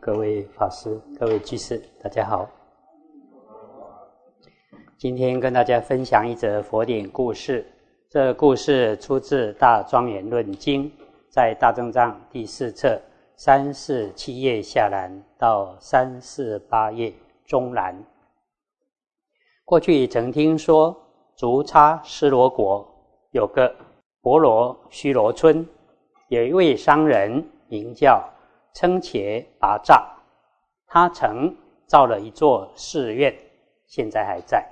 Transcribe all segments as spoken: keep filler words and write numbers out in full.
各位法师、各位居士，大家好。今天跟大家分享一则佛典故事。这个故事出自《大庄严论经》，在大正藏第四册三四七页下栏到三四八页中栏。过去曾听说，竹叉尸罗国有个婆罗须罗村，有一位商人名叫称伽拔吒，他曾造了一座寺院，现在还在。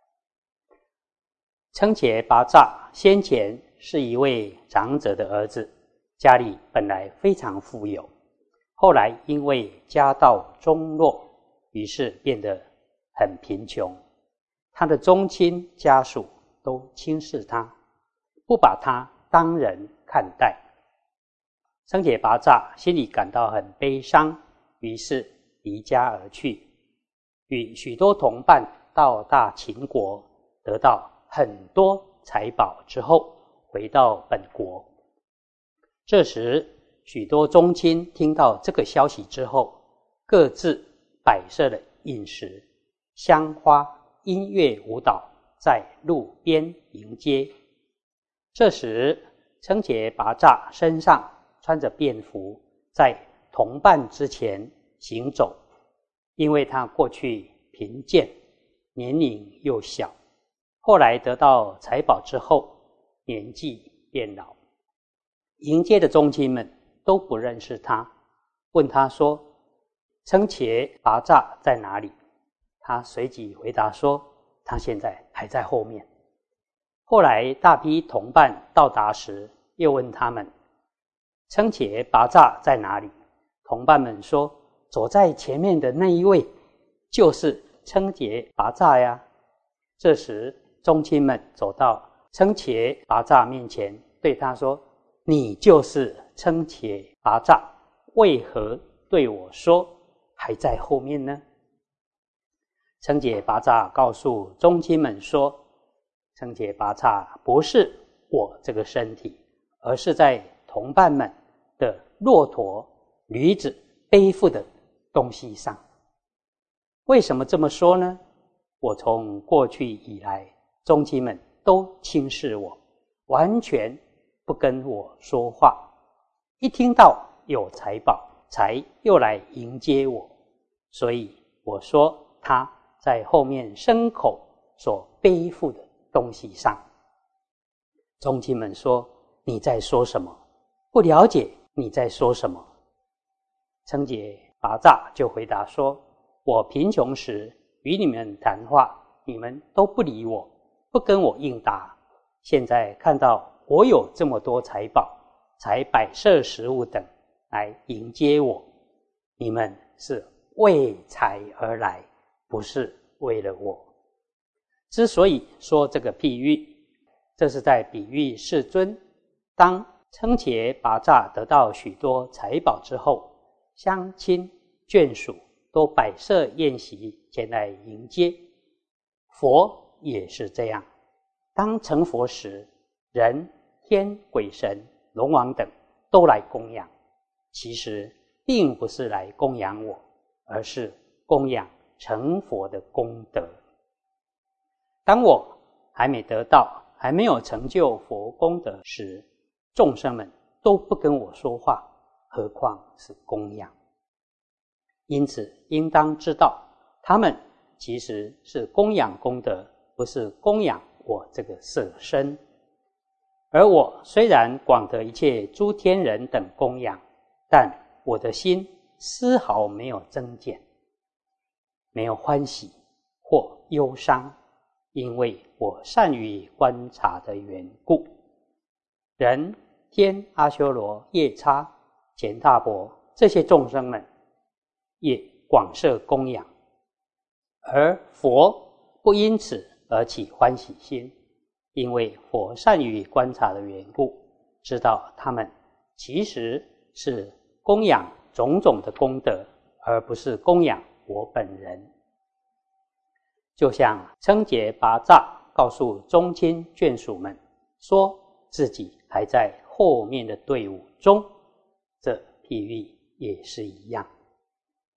称伽拔吒先前是一位长者的儿子，家里本来非常富有，后来因为家道中落，于是变得很贫穷。他的宗亲家属都轻视他，不把他当人看待。称伽拔吒心里感到很悲伤，于是离家而去，与许多同伴到大秦国，得到很多财宝之后，回到本国。这时许多宗亲听到这个消息之后，各自摆设了饮食、香花、音乐、舞蹈，在路边迎接。这时称伽拔吒身上穿着便服，在同伴之前行走，因为他过去贫贱，年龄又小，后来得到财宝之后，年纪变老。迎接的宗亲们都不认识他，问他说：称伽拔吒在哪里？他随即回答说：他现在还在后面。后来大批同伴到达时，又问他们：称伽拔吒在哪里？同伴们说：走在前面的那一位就是称伽拔吒呀。这时宗亲们走到称伽拔吒面前，对他说：你就是称伽拔吒，为何对我说还在后面呢？称伽拔吒告诉宗亲们说：称伽拔吒不是我这个身体，而是在同伴们的骆驼、驴子背负的东西上。为什么这么说呢？我从过去以来，宗亲们都轻视我，完全不跟我说话，一听到有财宝才又来迎接我，所以我说他在后面牲口所背负的东西上。宗亲们说：你在说什么？不了解你在说什么。称伽拔吒就回答说：我贫穷时与你们谈话，你们都不理我，不跟我应答，现在看到我有这么多财宝，才摆设食物等来迎接我，你们是为财而来，不是为了我。之所以说这个譬喻，这是在比喻世尊，当称伽拔吒得到许多财宝之后，乡亲眷属都摆设宴席前来迎接。佛也是这样，当成佛时，人、天、鬼神、龙王等都来供养，其实并不是来供养我，而是供养成佛的功德。当我还没得到，还没有成就佛功德时，众生们都不跟我说话，何况是供养。因此应当知道，他们其实是供养功德，不是供养我这个色身。而我虽然广得一切诸天人等供养，但我的心丝毫没有增减，没有欢喜或忧伤，因为我善于观察的缘故。人、天、阿修罗、夜叉、乾闼婆这些众生们也广设供养，而佛不因此而起欢喜心，因为佛善于观察的缘故，知道他们其实是供养种种的功德，而不是供养我本人。就像称伽拔吒告诉宗亲眷属们说自己还在后面的队伍中，这譬喻也是一样。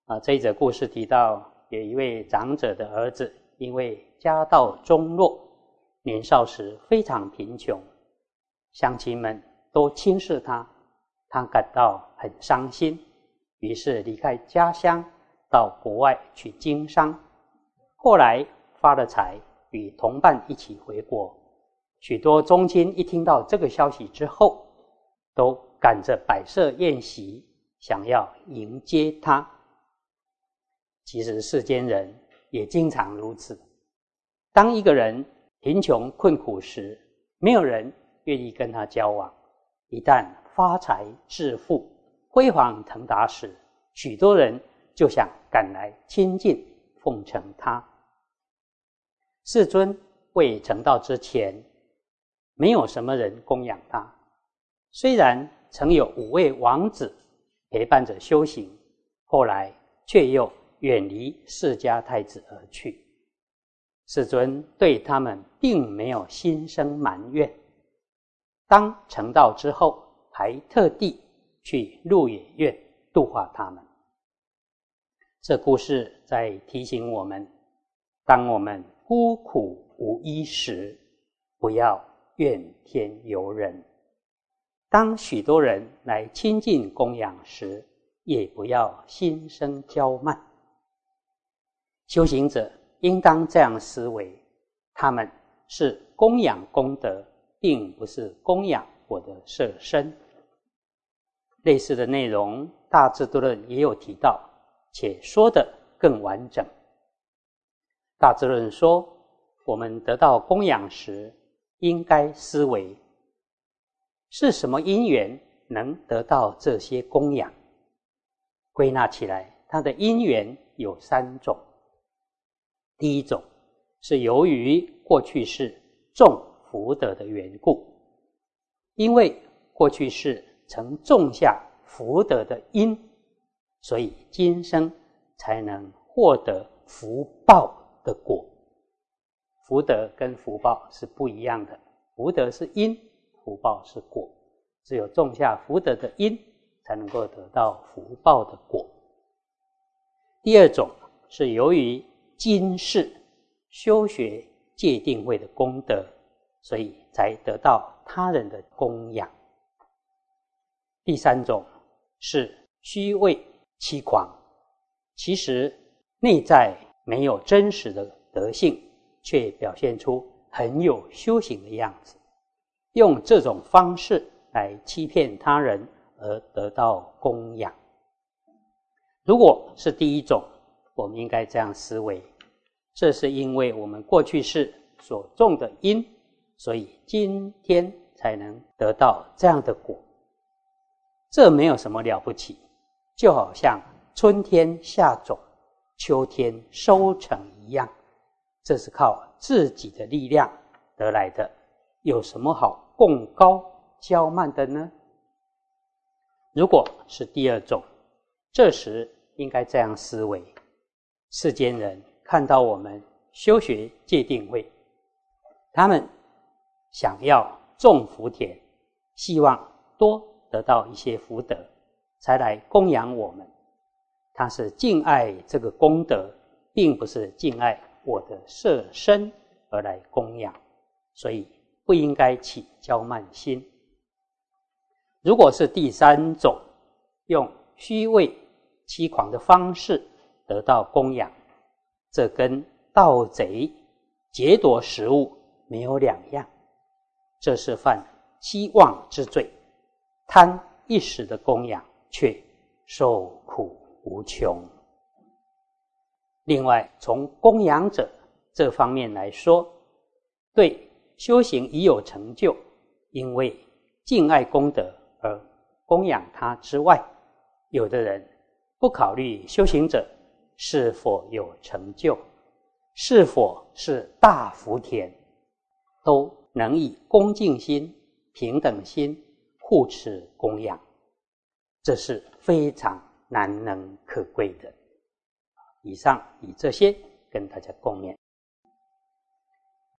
啊，这一则故事提到，有一位长者的儿子，因为家道中落，年少时非常贫穷，乡亲们都轻视他，他感到很伤心，于是离开家乡，到国外去经商。后来发了财，与同伴一起回国。许多宗亲一听到这个消息之后，都赶着摆设宴席，想要迎接他。其实世间人也经常如此，当一个人贫穷困苦时，没有人愿意跟他交往；一旦发财致富、辉煌腾达时，许多人就想赶来亲近奉承他。世尊未成道之前，没有什么人供养他，虽然曾有五位王子陪伴着修行，后来却又远离释迦太子而去。世尊对他们并没有心生埋怨，当成道之后，还特地去鹿野苑度化他们。这故事在提醒我们，当我们孤苦无依时，不要怨天尤人；当许多人来亲近供养时，也不要心生骄慢。修行者应当这样思维，他们是供养功德，并不是供养我的色身。类似的内容大智度论也有提到，且说得更完整。大智论说，我们得到供养时，应该思维是什么因缘能得到这些供养。归纳起来，它的因缘有三种。第一种是由于过去世种福德的缘故，因为过去世曾种下福德的因，所以今生才能获得福报的果。福德跟福报是不一样的，福德是因，福报是果。只有种下福德的因，才能够得到福报的果。第二种是由于今世修学戒定慧的功德，所以才得到他人的供养。第三种是虚伪欺狂，其实内在没有真实的德性，却表现出很有修行的样子，用这种方式来欺骗他人而得到供养。如果是第一种，我们应该这样思维，这是因为我们过去世所种的因，所以今天才能得到这样的果。这没有什么了不起，就好像春天下种，秋天收成一样，这是靠自己的力量得来的，有什么好贡高骄慢的呢？如果是第二种，这时应该这样思维，世间人看到我们修学戒定慧，他们想要种福田，希望多得到一些福德，才来供养我们。他是敬爱这个功德，并不是敬爱我的色身而来供养，所以不应该起骄慢心。如果是第三种，用虚伪欺狂的方式得到供养，这跟盗贼劫夺食物没有两样，这是犯欺妄之罪，贪一时的供养，却受苦无穷。另外，从供养者这方面来说，对修行已有成就，因为敬爱功德而供养他之外，有的人不考虑修行者是否有成就，是否是大福田，都能以恭敬心、平等心护持供养，这是非常难能可贵的。以上以这些跟大家共勉。